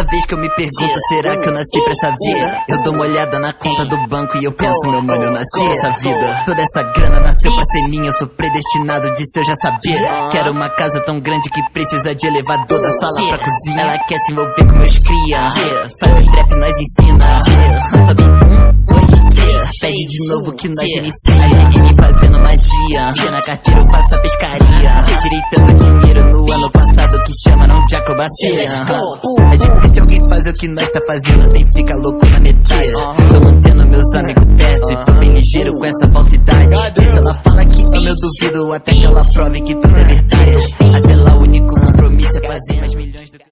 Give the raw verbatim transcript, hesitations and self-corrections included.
Toda vez que eu me pergunto, será que eu nasci pra essa vida? Eu dou uma olhada na conta do banco e eu penso, meu mano, eu nasci pra essa vida. Toda essa grana nasceu pra ser minha, eu sou predestinado disso, eu já sabia. Quero uma casa tão grande que precisa de elevador da sala pra cozinha. Ela quer se envolver com meus cria, faz trap, nós ensina. Sobe um, dois, pede de novo que nós inicia. A G N fazendo magia, na carteira eu faço a pescaria. Tirei tanto dinheiro no ano passado que chama não de acrobacia. É difícil alguém fazer o que nós tá fazendo sem ficar louco na metade. Tô mantendo meus amigos perto e tô bem ligeiro com essa falsidade. Se ela fala que ama, eu duvido até que ela prove que tu